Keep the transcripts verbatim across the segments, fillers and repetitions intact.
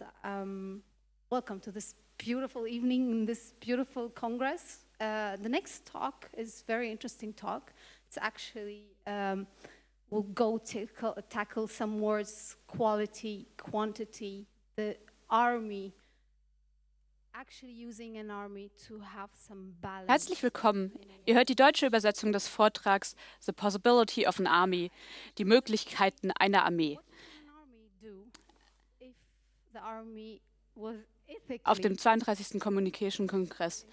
um, welcome to this beautiful evening in this beautiful Congress. Uh, the next talk is a very interesting talk. It's actually, um, we'll go to tackle some words, quality, quantity, the army, actually using an army to have some balance. Herzlich willkommen. Ihr hört die deutsche Übersetzung des Vortrags The Possibility of an Army, die Möglichkeiten einer Armee. Auf dem zweiunddreißigsten Communication Kongress.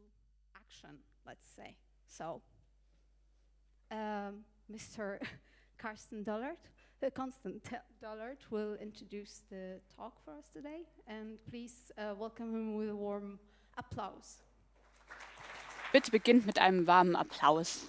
So, um, Mister Carsten Dollard, uh, Constant Dollard will introduce the talk for us today, and please uh, welcome him with a warm applause. Bitte beginnt mit einem warmen Applaus.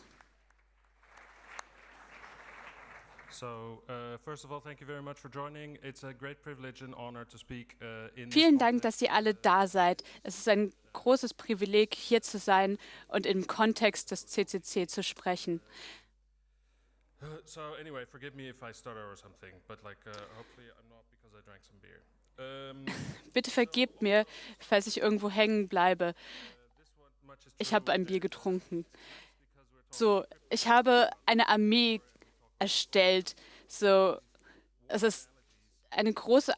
So, uh, first of all, thank you very much for joining. It's a great privilege and honor to speak uh, in Vielen Dank, dass ihr alle da seid. Es ist ein großes Privileg, hier zu sein und im Kontext des C C C zu sprechen. Uh, so, anyway, forgive me if I stutter or something, but like, uh, hopefully I'm not because I drank some beer. Um, Bitte vergebt mir, falls ich irgendwo hängen bleibe. Ich habe ein Bier getrunken. So, ich habe eine Armee erstellt. So, es ist eine großartige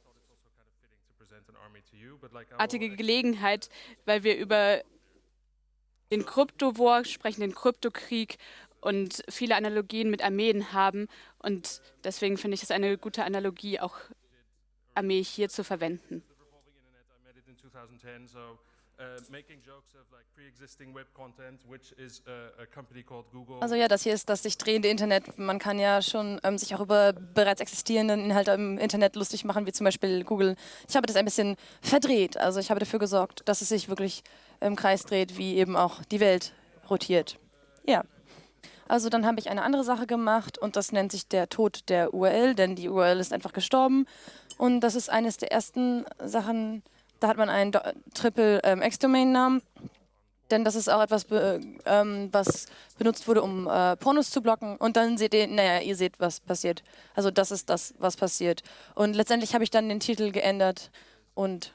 Gelegenheit, weil wir über den Kryptowar sprechen, den Kryptokrieg und viele Analogien mit Armeen haben. Und deswegen finde ich es eine gute Analogie, auch Armee hier zu verwenden. Also ja, das hier ist das sich drehende Internet. Man kann ja schon ähm, sich auch über bereits existierenden Inhalte im Internet lustig machen, wie zum Beispiel Google. Ich habe das ein bisschen verdreht. Also ich habe dafür gesorgt, dass es sich wirklich im Kreis dreht, wie eben auch die Welt rotiert. Ja. Also dann habe ich eine andere Sache gemacht und das nennt sich der Tod der U R L, denn die U R L ist einfach gestorben. Und das ist eines der ersten Sachen, da hat man einen Triple-X-Domain-Namen. Denn das ist auch etwas, be ähm, was benutzt wurde, um äh, Pornos zu blocken. Und dann seht ihr, naja, ihr seht, was passiert. Also das ist das, was passiert. Und letztendlich habe ich dann den Titel geändert. Und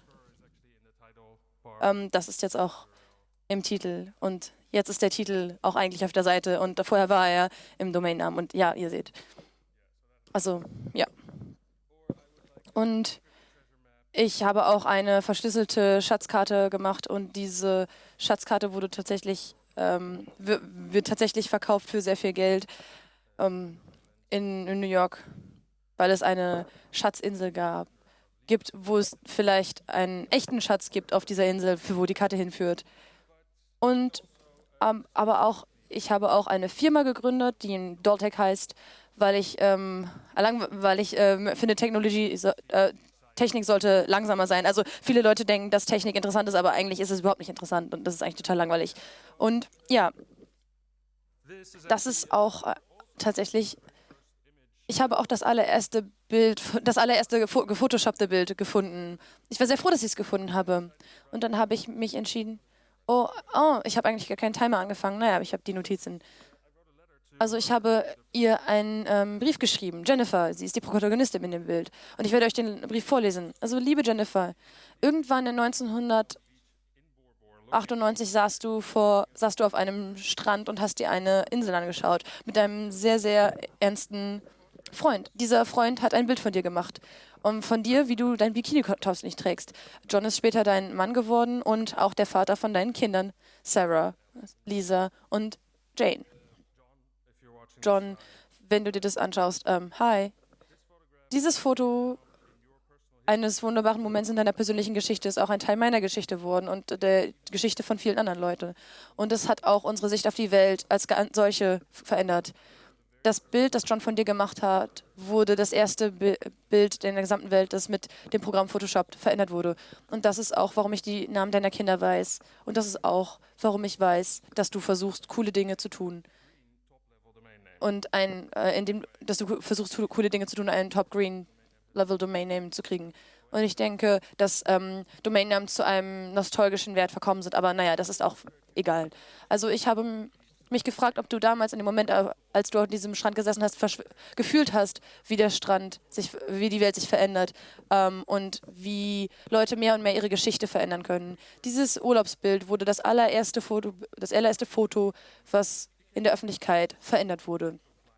ähm, das ist jetzt auch im Titel. Und jetzt ist der Titel auch eigentlich auf der Seite. Und vorher war er im Domainnamen. Und ja, ihr seht. Also, ja. Und ich habe auch eine verschlüsselte Schatzkarte gemacht und diese Schatzkarte wurde tatsächlich, ähm, wird tatsächlich verkauft für sehr viel Geld ähm, in, in New York, weil es eine Schatzinsel gab, gibt, wo es vielleicht einen echten Schatz gibt auf dieser Insel, für wo die Karte hinführt. Und ähm, aber auch, ich habe auch eine Firma gegründet, die in Doltec heißt, weil ich, ähm, weil ich äh, finde, Technologie äh, Technik sollte langsamer sein. Also viele Leute denken, dass Technik interessant ist, aber eigentlich ist es überhaupt nicht interessant und das ist eigentlich total langweilig. Und ja, das ist auch äh, tatsächlich, ich habe auch das allererste Bild, das allererste gefo gefotoshoppte Bild gefunden. Ich war sehr froh, dass ich es gefunden habe. Und dann habe ich mich entschieden, oh, oh, ich habe eigentlich gar keinen Timer angefangen. Naja, aber ich habe die Notizen. Also ich habe ihr einen ähm, Brief geschrieben. Jennifer, sie ist die Protagonistin in dem Bild. Und ich werde euch den Brief vorlesen. Also liebe Jennifer, irgendwann in neunzehnhundertachtundneunzig saßt du, vor, saßt du auf einem Strand und hast dir eine Insel angeschaut. Mit einem sehr, sehr ernsten Freund. Dieser Freund hat ein Bild von dir gemacht. Und von dir, wie du dein Bikini-Tops nicht trägst. John ist später dein Mann geworden und auch der Vater von deinen Kindern. Sarah, Lisa und Jane. John, wenn du dir das anschaust, ähm, hi. Dieses Foto eines wunderbaren Moments in deiner persönlichen Geschichte ist auch ein Teil meiner Geschichte geworden und der Geschichte von vielen anderen Leuten. Und es hat auch unsere Sicht auf die Welt als solche verändert. Das Bild, das John von dir gemacht hat, wurde das erste Bi- Bild in der gesamten Welt, das mit dem Programm Photoshop verändert wurde. Und das ist auch, warum ich die Namen deiner Kinder weiß. Und das ist auch, warum ich weiß, dass du versuchst, coole Dinge zu tun. Und ein, äh, in dem, dass du versuchst, coole Dinge zu tun, einen Top-Green-Level-Domain-Name zu kriegen. Und ich denke, dass ähm, Domainnamen zu einem nostalgischen Wert verkommen sind, aber naja, das ist auch egal. Also ich habe mich gefragt, ob du damals in dem Moment, äh, als du auf diesem Strand gesessen hast, gefühlt hast, wie der Strand sich, wie die Welt sich verändert ähm, und wie Leute mehr und mehr ihre Geschichte verändern können. Dieses Urlaubsbild wurde das allererste Foto, das allererste Foto, was in der Öffentlichkeit verändert wurde.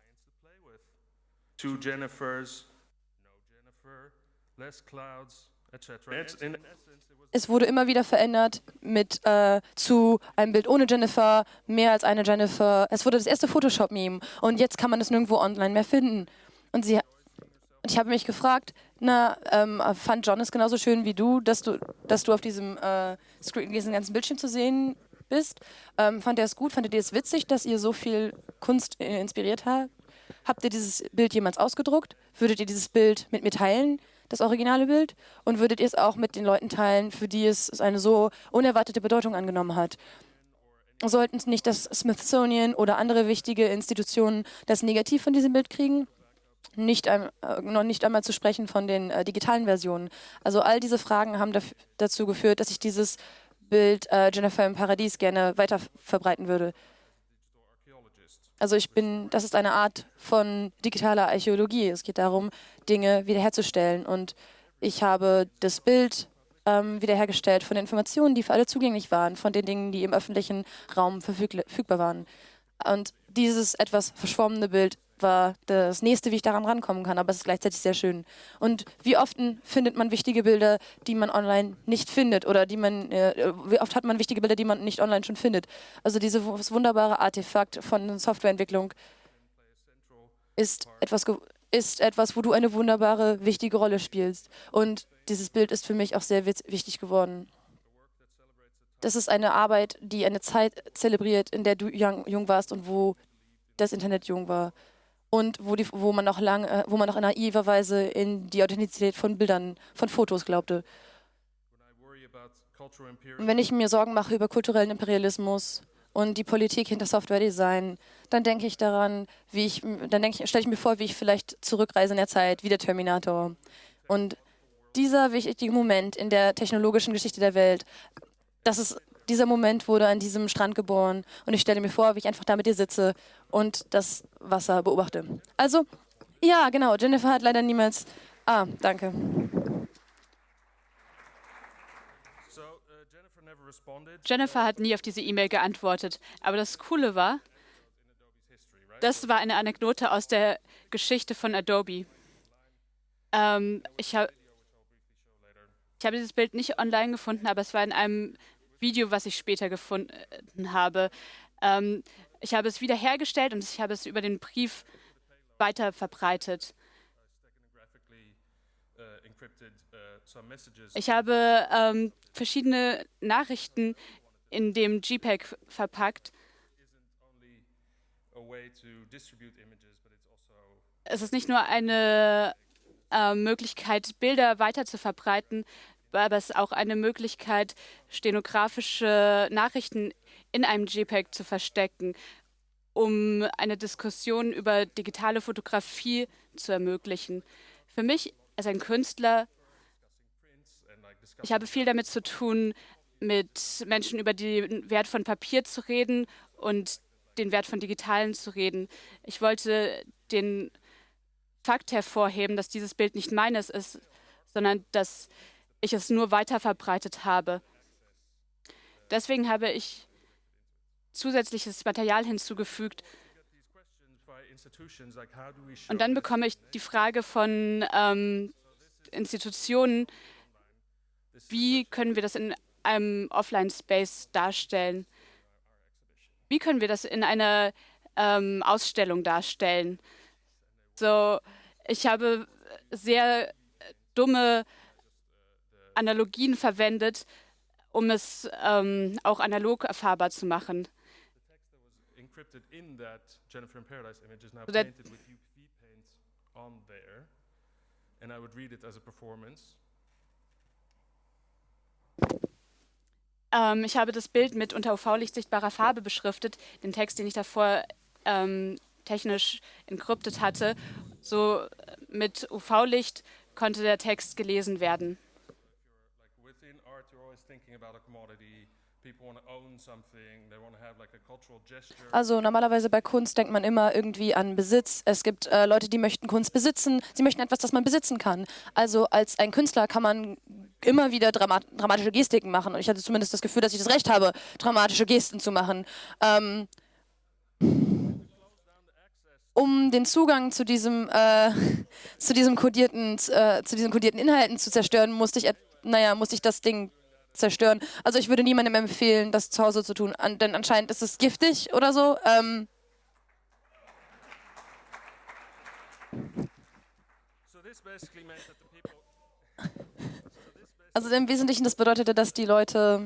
Two Jennifers, no Jennifer, less clouds, et cetera. In Es wurde immer wieder verändert mit äh, zu einem Bild ohne Jennifer, mehr als eine Jennifer. Es wurde das erste Photoshop-Meme und jetzt kann man es nirgendwo online mehr finden. Und, sie, und ich habe mich gefragt, na, ähm, fand John es genauso schön wie du, dass du, dass du auf diesem äh, Screen, diesem ganzen Bildschirm zu sehen bist? Ähm, fand er es gut? Fandet ihr es witzig, dass ihr so viel Kunst äh, inspiriert habt? Habt ihr dieses Bild jemals ausgedruckt? Würdet ihr dieses Bild mit mir teilen? Das originale Bild? Und würdet ihr es auch mit den Leuten teilen, für die es eine so unerwartete Bedeutung angenommen hat? Sollten nicht das Smithsonian oder andere wichtige Institutionen das Negativ von diesem Bild kriegen? Nicht, ein, äh, noch nicht einmal zu sprechen von den äh, digitalen Versionen. Also all diese Fragen haben daf- dazu geführt, dass ich dieses Bild äh, Jennifer im Paradies gerne weiter verbreiten würde. Also ich bin, das ist eine Art von digitaler Archäologie. Es geht darum, Dinge wiederherzustellen. Und ich habe das Bild ähm, wiederhergestellt von den Informationen, die für alle zugänglich waren, von den Dingen, die im öffentlichen Raum verfügbar waren. Und dieses etwas verschwommene Bild war das nächste, wie ich daran rankommen kann, aber es ist gleichzeitig sehr schön. Und wie oft findet man wichtige Bilder, die man online nicht findet, oder die man, äh, wie oft hat man wichtige Bilder, die man nicht online schon findet? Also dieses wunderbare Artefakt von Softwareentwicklung ist etwas, ist etwas, wo du eine wunderbare, wichtige Rolle spielst. Und dieses Bild ist für mich auch sehr wichtig geworden. Das ist eine Arbeit, die eine Zeit zelebriert, in der du jung, jung warst und wo das Internet jung war. Und wo, die, wo, man noch lang, äh, wo man noch in naiver Weise in die Authentizität von Bildern, von Fotos glaubte. Und wenn ich mir Sorgen mache über kulturellen Imperialismus und die Politik hinter Software-Design, dann denke ich daran, wie ich, dann denke ich, stelle ich mir vor, wie ich vielleicht zurückreise in der Zeit, wie der Terminator. Und dieser wichtige Moment in der technologischen Geschichte der Welt, das ist, dieser Moment wurde an diesem Strand geboren. Und ich stelle mir vor, wie ich einfach da mit dir sitze und das Wasser beobachte. Also, ja, genau, Jennifer hat leider niemals... Ah, danke. Jennifer hat nie auf diese E-Mail geantwortet. Aber das Coole war, das war eine Anekdote aus der Geschichte von Adobe. Ähm, ich, hab, ich habe dieses Bild nicht online gefunden, aber es war in einem Video, was ich später gefunden habe. Ähm, ich habe es wiederhergestellt und ich habe es über den Brief weiter verbreitet. Ich habe ähm, verschiedene Nachrichten in dem JPEG verpackt. Es ist nicht nur eine äh, Möglichkeit, Bilder weiter zu verbreiten, aber es ist auch eine Möglichkeit, stenografische Nachrichten in einem JPEG zu verstecken, um eine Diskussion über digitale Fotografie zu ermöglichen. Für mich als ein Künstler, ich habe viel damit zu tun, mit Menschen über den Wert von Papier zu reden und den Wert von Digitalen zu reden. Ich wollte den Fakt hervorheben, dass dieses Bild nicht meines ist, sondern dass ich es nur weiter verbreitet habe. Deswegen habe ich zusätzliches Material hinzugefügt. Und dann bekomme ich die Frage von ähm, Institutionen, wie können wir das in einem Offline-Space darstellen? Wie können wir das in einer ähm, Ausstellung darstellen? So, ich habe sehr dumme Analogien verwendet, um es ähm, auch analog erfahrbar zu machen. So der, ähm, ich habe das Bild mit unter U V-Licht sichtbarer Farbe beschriftet, den Text, den ich davor ähm, technisch encryptet hatte. So mit U V-Licht konnte der Text gelesen werden. people want to own something, they want to have like a cultural gesture. Also normalerweise bei Kunst denkt man immer irgendwie an Besitz. Es gibt äh, Leute, die möchten Kunst besitzen. Sie möchten etwas, das man besitzen kann. Also als ein Künstler kann man immer wieder dramat dramatische Gestiken machen. Und ich hatte zumindest das Gefühl, dass ich das Recht habe, dramatische Gesten zu machen. Ähm, um den Zugang zu diesem, äh, zu diesem kodierten, äh, zu diesen kodierten Inhalten zu zerstören, musste ich, naja, musste ich das Ding zerstören. Also ich würde niemandem empfehlen, das zu Hause zu tun, an, denn anscheinend ist es giftig oder so. Ähm also im Wesentlichen, das bedeutete, dass die Leute,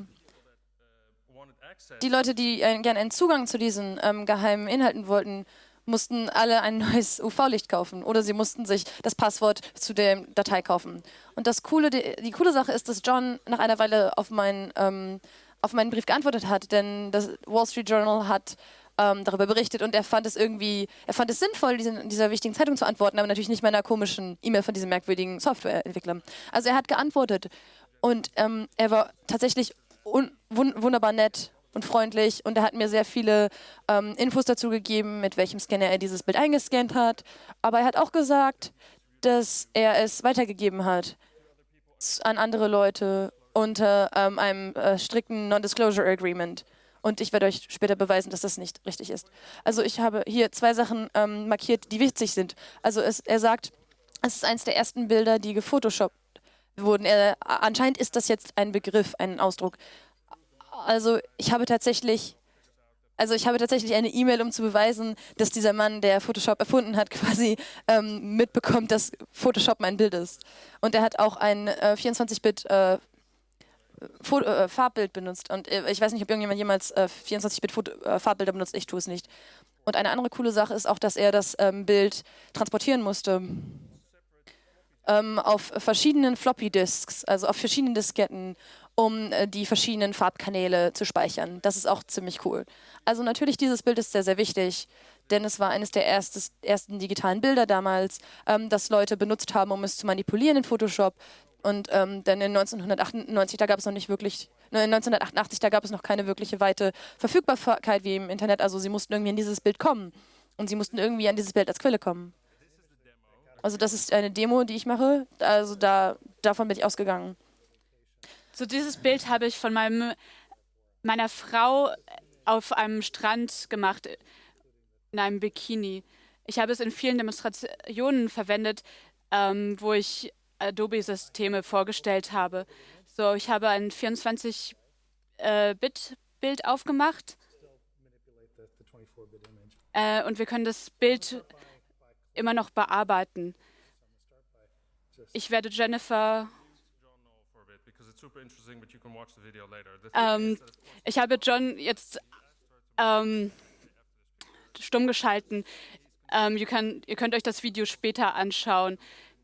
die Leute, die äh, gerne einen Zugang zu diesen ähm, geheimen Inhalten wollten, mussten alle ein neues U V-Licht kaufen oder sie mussten sich das Passwort zu der Datei kaufen. Und das coole, die, die coole Sache ist, dass John nach einer Weile auf, mein, ähm, auf meinen Brief geantwortet hat, denn das Wall Street Journal hat ähm, darüber berichtet und er fand es irgendwie, er fand es sinnvoll, diesen, dieser wichtigen Zeitung zu antworten, aber natürlich nicht meiner komischen E-Mail von diesem merkwürdigen Softwareentwickler. Also er hat geantwortet und ähm, er war tatsächlich wun wunderbar nett und freundlich und er hat mir sehr viele ähm, Infos dazu gegeben, mit welchem Scanner er dieses Bild eingescannt hat. Aber er hat auch gesagt, dass er es weitergegeben hat an andere Leute unter ähm, einem äh, strikten Non-Disclosure Agreement. Und ich werde euch später beweisen, dass das nicht richtig ist. Also ich habe hier zwei Sachen ähm, markiert, die wichtig sind. Also es, er sagt, es ist eines der ersten Bilder, die gefotoshoppt wurden. Er, anscheinend ist das jetzt ein Begriff, ein Ausdruck. Also ich habe tatsächlich, also ich habe tatsächlich eine E-Mail, um zu beweisen, dass dieser Mann, der Photoshop erfunden hat, quasi ähm, mitbekommt, dass Photoshop mein Bild ist. Und er hat auch ein äh, vierundzwanzig Bit äh, äh, Farbbild benutzt. Und äh, ich weiß nicht, ob irgendjemand jemals äh, vierundzwanzig Bit äh, Farbbilder benutzt. Ich tue es nicht. Und eine andere coole Sache ist auch, dass er das ähm, Bild transportieren musste. Ähm, auf verschiedenen Floppy Disks, also auf verschiedenen Disketten, um äh, die verschiedenen Farbkanäle zu speichern. Das ist auch ziemlich cool. Also natürlich, dieses Bild ist sehr, sehr wichtig, denn es war eines der erstes, ersten digitalen Bilder damals, ähm, das Leute benutzt haben, um es zu manipulieren in Photoshop. Und ähm, denn in neunzehnhundertachtundneunzig, da gab es noch nicht wirklich, ne, in neunzehnhundertachtundachtzig, da gab es noch keine wirkliche weite Verfügbarkeit wie im Internet. Also sie mussten irgendwie an dieses Bild kommen und sie mussten irgendwie an dieses Bild als Quelle kommen. Also das ist eine Demo, die ich mache. Also da, davon bin ich ausgegangen. So dieses Bild habe ich von meinem, meiner Frau auf einem Strand gemacht, in einem Bikini. Ich habe es in vielen Demonstrationen verwendet, ähm, wo ich Adobe-Systeme vorgestellt habe. So, ich habe ein vierundzwanzig Bit Bild aufgemacht äh, und wir können das Bild immer noch bearbeiten. Ich werde Jennifer... Ähm, ich habe John jetzt ähm, stumm geschalten. Ähm, ihr, kann, ihr könnt euch das Video später anschauen.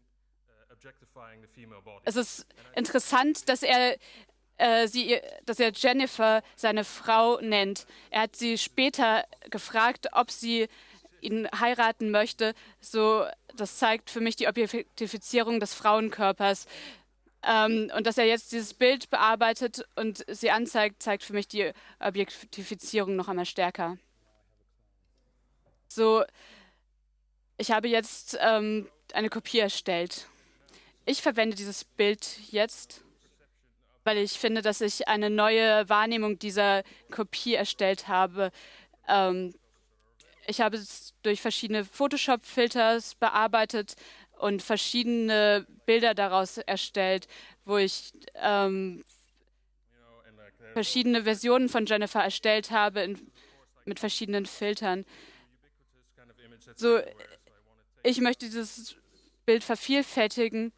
Es ist interessant, dass er, äh, sie, dass er Jennifer seine Frau nennt. Er hat sie später gefragt, ob sie ihn heiraten möchte. So, das zeigt für mich die Objektifizierung des Frauenkörpers. Ähm, und dass er jetzt dieses Bild bearbeitet und sie anzeigt, zeigt für mich die Objektifizierung noch einmal stärker. So, ich habe jetzt ähm, eine Kopie erstellt. Ich verwende dieses Bild jetzt, weil ich finde, dass ich eine neue Wahrnehmung dieser Kopie erstellt habe. Ähm, ich habe es durch verschiedene Photoshop-Filters bearbeitet und verschiedene Bilder daraus erstellt, wo ich ähm, verschiedene Versionen von Jennifer erstellt habe in, mit verschiedenen Filtern. So, ich möchte dieses Bild vervielfältigen.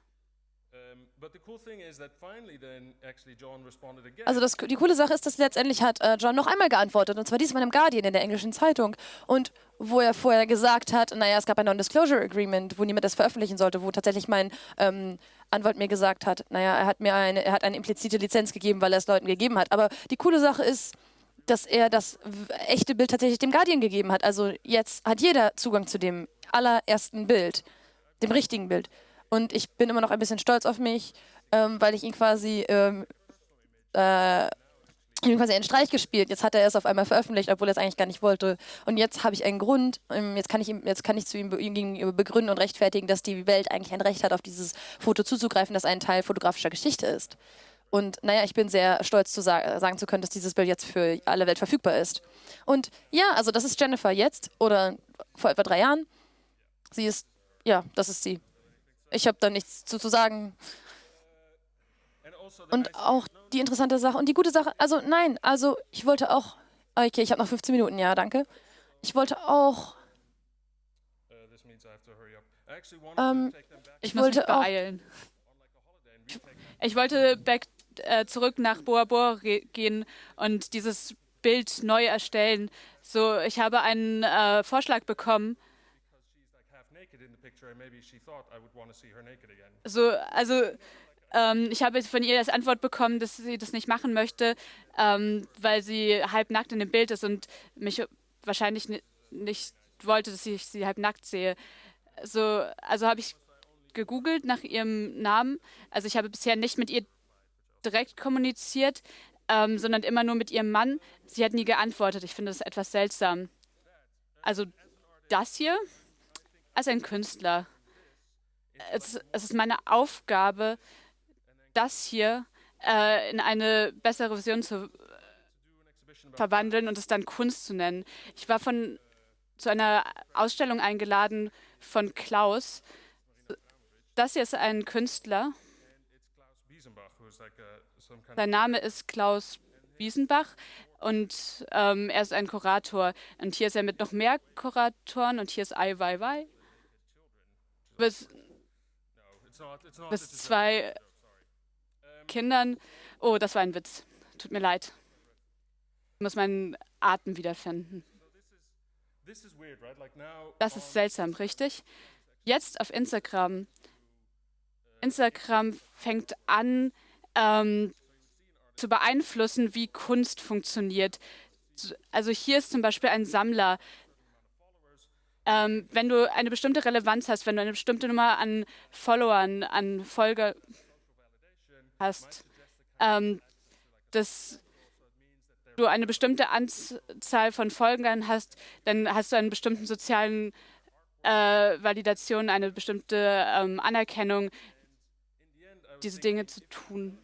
Also das, die coole Sache ist, dass letztendlich hat äh, John noch einmal geantwortet, und zwar diesmal im Guardian, in der englischen Zeitung. Und wo er vorher gesagt hat, naja, es gab ein Non-Disclosure Agreement, wo niemand das veröffentlichen sollte, wo tatsächlich mein ähm, Anwalt mir gesagt hat, naja, er hat mir eine, er hat eine implizite Lizenz gegeben, weil er es Leuten gegeben hat. Aber die coole Sache ist, dass er das echte Bild tatsächlich dem Guardian gegeben hat. Also jetzt hat jeder Zugang zu dem allerersten Bild, dem richtigen Bild. Und ich bin immer noch ein bisschen stolz auf mich, ähm, weil ich ihn quasi ähm, äh, Ich habe quasi einen Streich gespielt. Jetzt hat er es auf einmal veröffentlicht, obwohl er es eigentlich gar nicht wollte. Und jetzt habe ich einen Grund. ähm, Jetzt kann ich ihm, jetzt kann ich zu ihm be- ihm gegenüber begründen und rechtfertigen, dass die Welt eigentlich ein Recht hat, auf dieses Foto zuzugreifen, das ein Teil fotografischer Geschichte ist. Und naja, ich bin sehr stolz zu sa sagen zu können, dass dieses Bild jetzt für alle Welt verfügbar ist. Und ja, also das ist Jennifer jetzt oder vor etwa drei Jahren. Sie ist, ja, das ist sie. Ich habe da nichts zu, zu sagen. Und auch die interessante Sache und die gute Sache, also nein, also ich wollte auch, okay, ich habe noch fünfzehn Minuten, ja, danke. Ich wollte auch, ähm, ich Ich muss mich wollte auch, beeilen. Ich wollte back, äh, zurück nach Bora Bora gehen und dieses Bild neu erstellen. So, ich habe einen äh, Vorschlag bekommen. So, also ähm, ich habe von ihr als Antwort bekommen, dass sie das nicht machen möchte, ähm, weil sie halbnackt in dem Bild ist und mich wahrscheinlich ni- nicht wollte, dass ich sie halbnackt sehe. So, also habe ich gegoogelt nach ihrem Namen. Also ich habe bisher nicht mit ihr direkt kommuniziert, ähm, sondern immer nur mit ihrem Mann. Sie hat nie geantwortet. Ich finde das etwas seltsam. Also das hier als ein Künstler. Es, es ist meine Aufgabe, das hier äh, in eine bessere Version zu verwandeln und es dann Kunst zu nennen. Ich war von zu einer Ausstellung eingeladen von Klaus. Das hier ist ein Künstler. Sein Name ist Klaus Biesenbach und ähm, er ist ein Kurator. Und hier ist er mit noch mehr Kuratoren und hier ist Ai Weiwei. Bis, bis zwei Kindern. Oh, das war ein Witz. Tut mir leid. Ich muss meinen Atem wiederfinden. Das ist seltsam, richtig? Jetzt auf Instagram. Instagram fängt an, ähm, zu beeinflussen, wie Kunst funktioniert. Also hier ist zum Beispiel ein Sammler. Ähm, wenn du eine bestimmte Relevanz hast, wenn du eine bestimmte Nummer an Followern, an Folger hast, ähm, dass du eine bestimmte Anzahl von Folgern hast, dann hast du einen bestimmten sozialen äh, Validation, eine bestimmte ähm, Anerkennung, diese Dinge zu tun.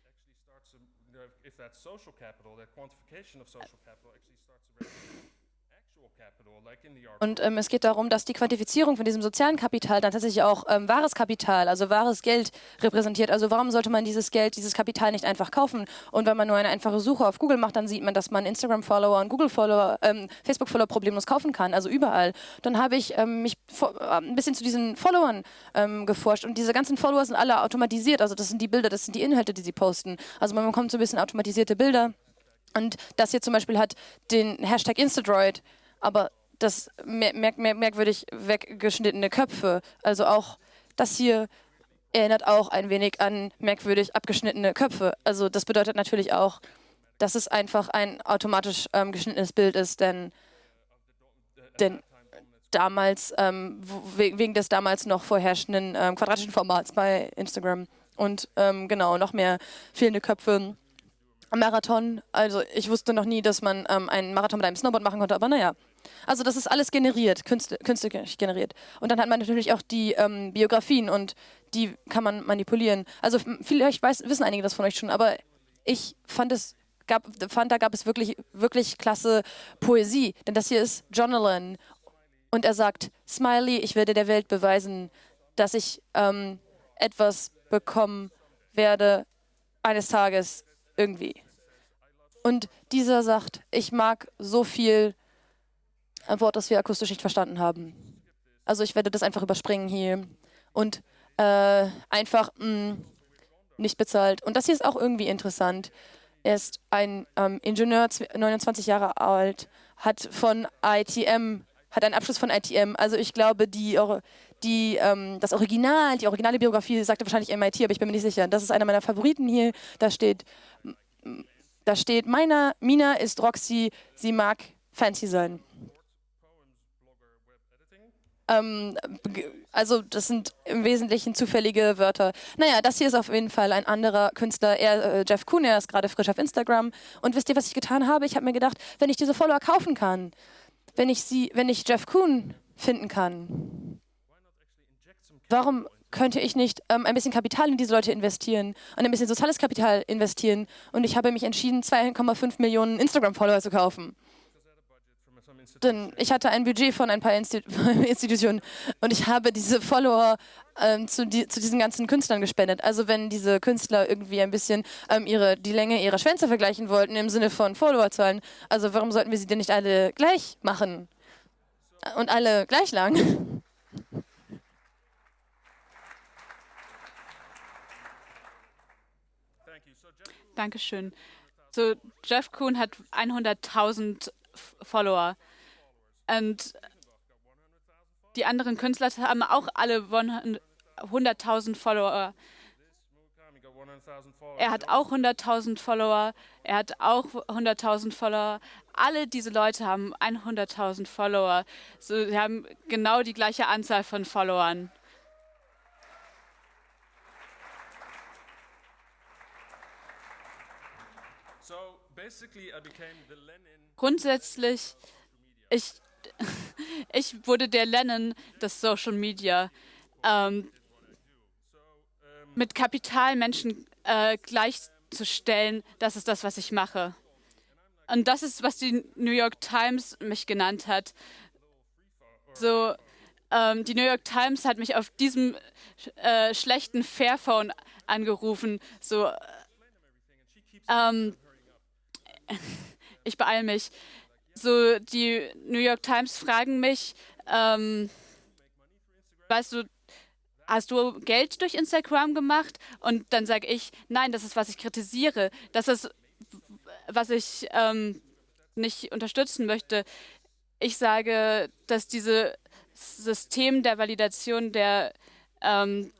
Und ähm, es geht darum, dass die Quantifizierung von diesem sozialen Kapital dann tatsächlich auch ähm, wahres Kapital, also wahres Geld repräsentiert. Also warum sollte man dieses Geld, dieses Kapital nicht einfach kaufen? Und wenn man nur eine einfache Suche auf Google macht, dann sieht man, dass man Instagram-Follower und Google-Follower, ähm, Facebook-Follower problemlos kaufen kann, also überall. Dann habe ich ähm, mich äh, ein bisschen zu diesen Followern ähm, geforscht und diese ganzen Follower sind alle automatisiert. Also das sind die Bilder, das sind die Inhalte, die sie posten. Also man bekommt so ein bisschen automatisierte Bilder. Und das hier zum Beispiel hat den Hashtag Instadroid, aber das mer mer mer merkwürdig weggeschnittene Köpfe. Also auch das hier erinnert auch ein wenig an merkwürdig abgeschnittene Köpfe. Also das bedeutet natürlich auch, dass es einfach ein automatisch ähm, geschnittenes Bild ist, denn, denn damals, ähm, we wegen des damals noch vorherrschenden ähm, quadratischen Formats bei Instagram und ähm, genau, noch mehr fehlende Köpfe. Marathon, also ich wusste noch nie, dass man ähm, einen Marathon mit einem Snowboard machen konnte, aber naja. Also das ist alles generiert, künstlich generiert. Und dann hat man natürlich auch die ähm, Biografien und die kann man manipulieren. Also vielleicht weiß, wissen einige das von euch schon, aber ich fand es, gab, fand, da gab es wirklich, wirklich klasse Poesie. Denn das hier ist John Allen und er sagt, Smiley, ich werde der Welt beweisen, dass ich ähm, etwas bekommen werde eines Tages irgendwie. Und dieser sagt, ich mag so viel ein Wort, das wir akustisch nicht verstanden haben. Also ich werde das einfach überspringen hier. Und äh, einfach mh, nicht bezahlt. Und das hier ist auch irgendwie interessant. Er ist ein ähm, Ingenieur, neunundzwanzig Jahre alt, hat von I T M, hat einen Abschluss von I T M. Also ich glaube, die, die, ähm, das Original, die originale Biografie sagte wahrscheinlich M I T, aber ich bin mir nicht sicher. Das ist einer meiner Favoriten hier. Da steht, da steht, meiner, Mina ist Roxy, sie mag fancy sein. Ähm, also das sind im Wesentlichen zufällige Wörter. Naja, das hier ist auf jeden Fall ein anderer Künstler, er, äh, Jeff Kuhn, er ist gerade frisch auf Instagram. Und wisst ihr, was ich getan habe? Ich habe mir gedacht, wenn ich diese Follower kaufen kann, wenn ich sie, wenn ich Jeff Kuhn finden kann, warum könnte ich nicht ähm, ein bisschen Kapital in diese Leute investieren und ein bisschen soziales Kapital investieren? Und ich habe mich entschieden, zwei Komma fünf Millionen Instagram-Follower zu kaufen. Denn ich hatte ein Budget von ein paar Insti Institutionen und ich habe diese Follower ähm, zu, die, zu diesen ganzen Künstlern gespendet. Also wenn diese Künstler irgendwie ein bisschen ähm, ihre, die Länge ihrer Schwänze vergleichen wollten im Sinne von Followerzahlen, also warum sollten wir sie denn nicht alle gleich machen? Und alle gleich lang? Dankeschön. So, Jeff Kuhn hat hunderttausend Follower. Und die anderen Künstler haben auch alle hunderttausend Follower. Er hat auch hunderttausend Follower. Er hat auch hunderttausend Follower. Alle diese Leute haben hunderttausend Follower. So, sie haben genau die gleiche Anzahl von Followern. Grundsätzlich, ich, ich wurde der Lennon des Social Media. Ähm, mit Kapital Menschen äh, gleichzustellen, das ist das, was ich mache. Und das ist, was die New York Times mich genannt hat. So, ähm, die New York Times hat mich auf diesem äh, schlechten Fairphone angerufen. So, ähm, ich beeile mich. So, die New York Times fragen mich, ähm, weißt du, hast du Geld durch Instagram gemacht? Und dann sage ich, nein, das ist, was ich kritisiere. Das ist, was ich ähm, nicht unterstützen möchte. Ich sage, dass dieses System der Validation der ähm,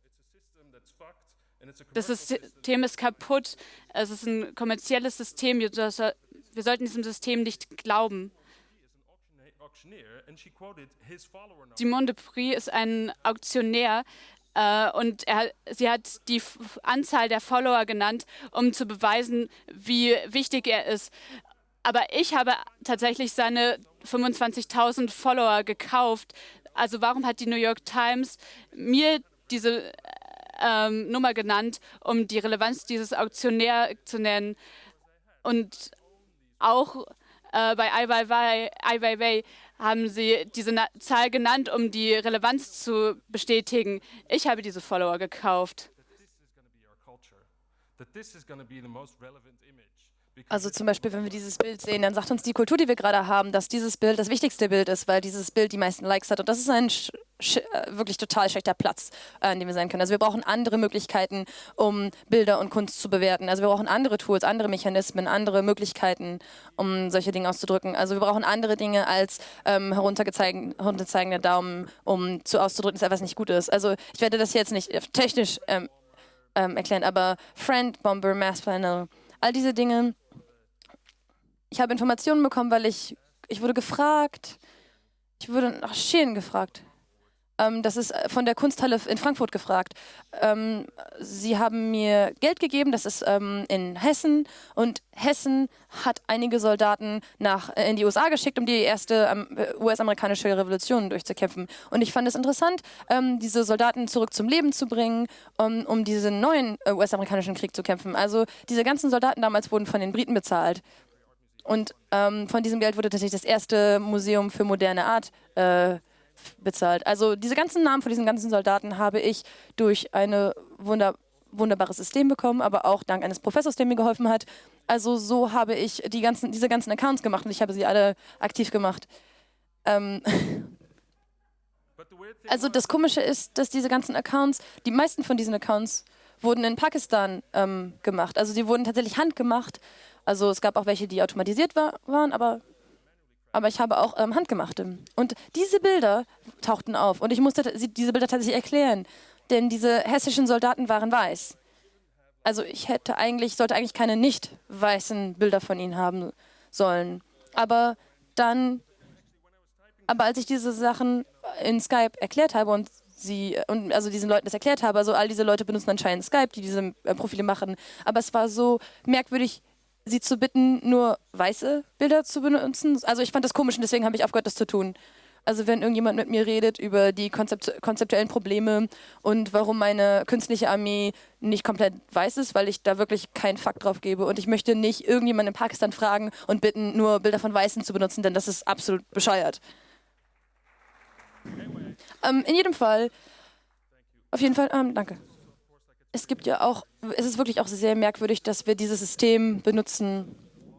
das System ist kaputt. Es ist ein kommerzielles System. Wir sollten diesem System nicht glauben. Simone de Prix ist ein Auktionär äh, und er, sie hat die F Anzahl der Follower genannt, um zu beweisen, wie wichtig er ist. Aber ich habe tatsächlich seine fünfundzwanzigtausend Follower gekauft. Also warum hat die New York Times mir diese Ähm, Nummer genannt, um die Relevanz dieses Auktionär zu nennen. Und auch äh, bei Ai Weiwei, Ai Weiwei haben sie diese Na Zahl genannt, um die Relevanz zu bestätigen. Ich habe diese Follower gekauft. Also zum Beispiel, wenn wir dieses Bild sehen, dann sagt uns die Kultur, die wir gerade haben, dass dieses Bild das wichtigste Bild ist, weil dieses Bild die meisten Likes hat. Und das ist ein sch sch wirklich total schlechter Platz, äh, an dem wir sein können. Also wir brauchen andere Möglichkeiten, um Bilder und Kunst zu bewerten. Also wir brauchen andere Tools, andere Mechanismen, andere Möglichkeiten, um solche Dinge auszudrücken. Also wir brauchen andere Dinge als ähm, herunterzeigende Daumen, um zu auszudrücken, dass etwas nicht gut ist. Also ich werde das jetzt nicht technisch ähm, ähm, erklären, aber Friend, Bomber, Massplaner, all diese Dinge. Ich habe Informationen bekommen, weil ich, ich wurde gefragt, ich wurde nach Shein gefragt. Ähm, das ist von der Kunsthalle in Frankfurt gefragt. Ähm, sie haben mir Geld gegeben, das ist ähm, in Hessen. Und Hessen hat einige Soldaten nach, äh, in die U S A geschickt, um die erste ähm, U S-amerikanische Revolution durchzukämpfen. Und ich fand es interessant, ähm, diese Soldaten zurück zum Leben zu bringen, um, um diesen neuen äh, U S-amerikanischen Krieg zu kämpfen. Also diese ganzen Soldaten damals wurden von den Briten bezahlt. Und ähm, von diesem Geld wurde tatsächlich das erste Museum für moderne Art äh, bezahlt. Also diese ganzen Namen von diesen ganzen Soldaten habe ich durch ein wunder wunderbares System bekommen, aber auch dank eines Professors, der mir geholfen hat. Also so habe ich die ganzen, diese ganzen Accounts gemacht und ich habe sie alle aktiv gemacht. Ähm also das Komische ist, dass diese ganzen Accounts, die meisten von diesen Accounts wurden in Pakistan ähm, gemacht. Also sie wurden tatsächlich handgemacht. Also es gab auch welche, die automatisiert war, waren, aber, aber ich habe auch ähm, handgemachte. Und diese Bilder tauchten auf und ich musste diese Bilder tatsächlich erklären, denn diese hessischen Soldaten waren weiß. Also ich hätte eigentlich, sollte eigentlich keine nicht weißen Bilder von ihnen haben sollen. Aber dann, aber als ich diese Sachen in Skype erklärt habe und sie und also diesen Leuten das erklärt habe, also all diese Leute benutzen anscheinend Skype, die diese äh, Profile machen, aber es war so merkwürdig, sie zu bitten, nur weiße Bilder zu benutzen. Also ich fand das komisch und deswegen habe ich aufgehört, das zu tun. Also wenn irgendjemand mit mir redet über die konzept konzeptuellen Probleme und warum meine künstliche Armee nicht komplett weiß ist, weil ich da wirklich keinen Fakt drauf gebe und ich möchte nicht irgendjemanden in Pakistan fragen und bitten, nur Bilder von Weißen zu benutzen, denn das ist absolut bescheuert. Ähm, in jedem Fall, auf jeden Fall, ähm, danke. Es gibt ja auch, es ist wirklich auch sehr merkwürdig, dass wir dieses System benutzen,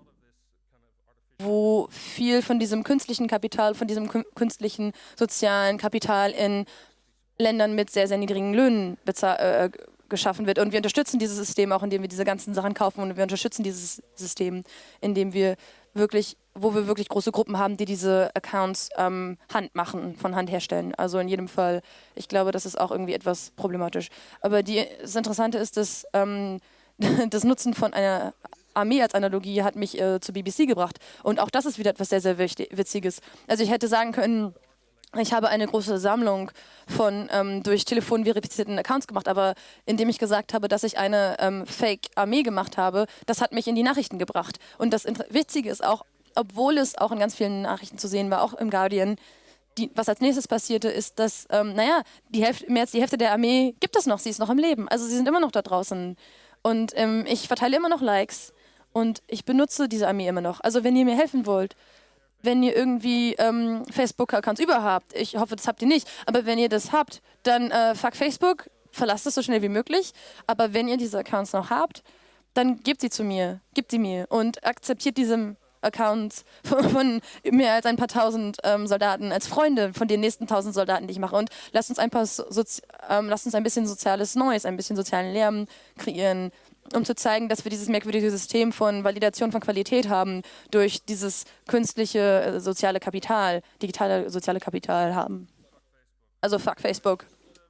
wo viel von diesem künstlichen Kapital, von diesem künstlichen sozialen Kapital in Ländern mit sehr, sehr niedrigen Löhnen äh, geschaffen wird. Und wir unterstützen dieses System auch, indem wir diese ganzen Sachen kaufen und wir unterstützen dieses System, indem wir wirklich, wo wir wirklich große Gruppen haben, die diese Accounts ähm, Hand machen, von Hand herstellen. Also in jedem Fall, ich glaube, das ist auch irgendwie etwas problematisch. Aber die, das Interessante ist, dass ähm, das Nutzen von einer Armee als Analogie hat mich äh, zur B B C gebracht. Und auch das ist wieder etwas sehr, sehr wichtig, Witziges. Also ich hätte sagen können, ich habe eine große Sammlung von ähm, durch Telefon verifizierten Accounts gemacht, aber indem ich gesagt habe, dass ich eine ähm, Fake-Armee gemacht habe, das hat mich in die Nachrichten gebracht. Und das Inter Witzige ist auch, obwohl es auch in ganz vielen Nachrichten zu sehen war, auch im Guardian, die, was als nächstes passierte, ist, dass, ähm, naja, die Hälfte, mehr als die Hälfte der Armee gibt es noch, sie ist noch im Leben. Also sie sind immer noch da draußen. Und ähm, ich verteile immer noch Likes. Und ich benutze diese Armee immer noch. Also wenn ihr mir helfen wollt, wenn ihr irgendwie ähm, Facebook-Accounts überhaupt, ich hoffe, das habt ihr nicht, aber wenn ihr das habt, dann äh, fuck Facebook, verlasst es so schnell wie möglich. Aber wenn ihr diese Accounts noch habt, dann gebt sie zu mir, gebt sie mir und akzeptiert diese Accounts von, von mehr als ein paar tausend ähm, Soldaten als Freunde von den nächsten tausend Soldaten, die ich mache. Und lasst uns ein paar Sozi ähm, lasst uns ein bisschen soziales Neues, ein bisschen sozialen Lärm kreieren, um zu zeigen, dass wir dieses merkwürdige System von Validation von Qualität haben, durch dieses künstliche äh, soziale Kapital, digitale soziale Kapital haben. Also fuck Facebook.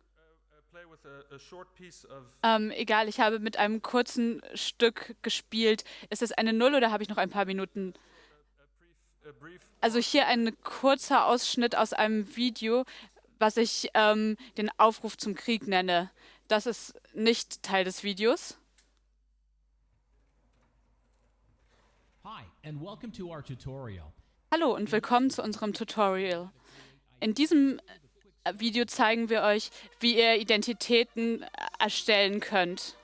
Ähm, egal, ich habe mit einem kurzen Stück gespielt. Ist es eine Null oder habe ich noch ein paar Minuten? Also hier ein kurzer Ausschnitt aus einem Video, was ich ähm, den Aufruf zum Krieg nenne. Das ist nicht Teil des Videos. Hallo und willkommen zu unserem Tutorial. In diesem Video zeigen wir euch, wie ihr Identitäten erstellen könnt.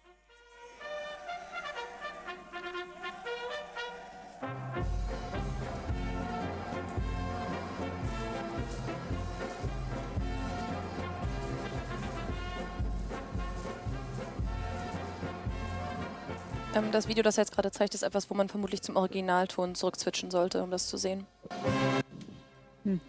Ähm, das Video, das er jetzt gerade zeigt, ist etwas, wo man vermutlich zum Originalton zurückswitchen sollte, um das zu sehen. Hm.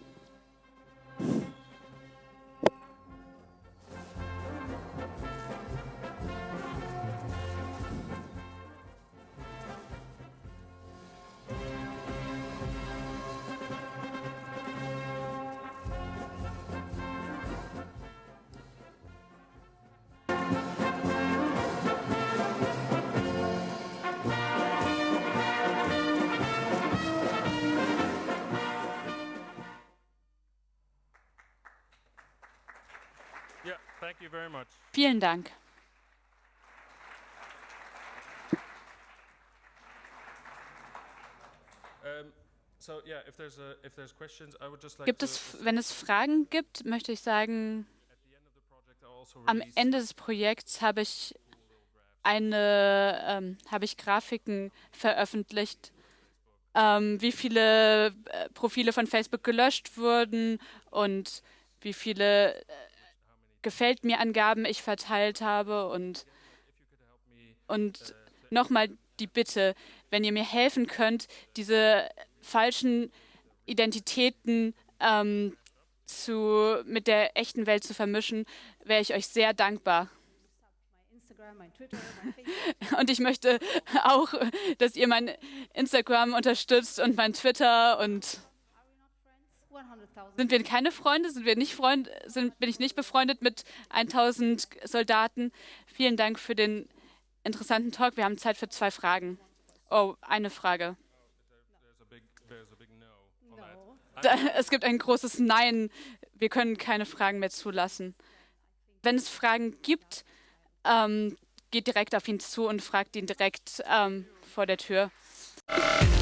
Vielen Dank. Gibt es, wenn es Fragen gibt, möchte ich sagen, am Ende des Projekts habe ich eine, ähm, habe ich Grafiken veröffentlicht, ähm, wie viele äh, Profile von Facebook gelöscht wurden und wie viele äh, Gefällt mir Angaben ich verteilt habe und, und nochmal die Bitte, wenn ihr mir helfen könnt, diese falschen Identitäten ähm, zu, mit der echten Welt zu vermischen, wäre ich euch sehr dankbar. Und ich möchte auch, dass ihr mein Instagram unterstützt und mein Twitter und Sind wir keine Freunde? Sind wir nicht Freund? Sind, bin ich nicht befreundet mit tausend Soldaten? Vielen Dank für den interessanten Talk. Wir haben Zeit für zwei Fragen. Oh, eine Frage. Da, es gibt ein großes Nein. wir können keine Fragen mehr zulassen. Wenn es Fragen gibt, ähm, geht direkt auf ihn zu und fragt ihn direkt ähm, vor der Tür.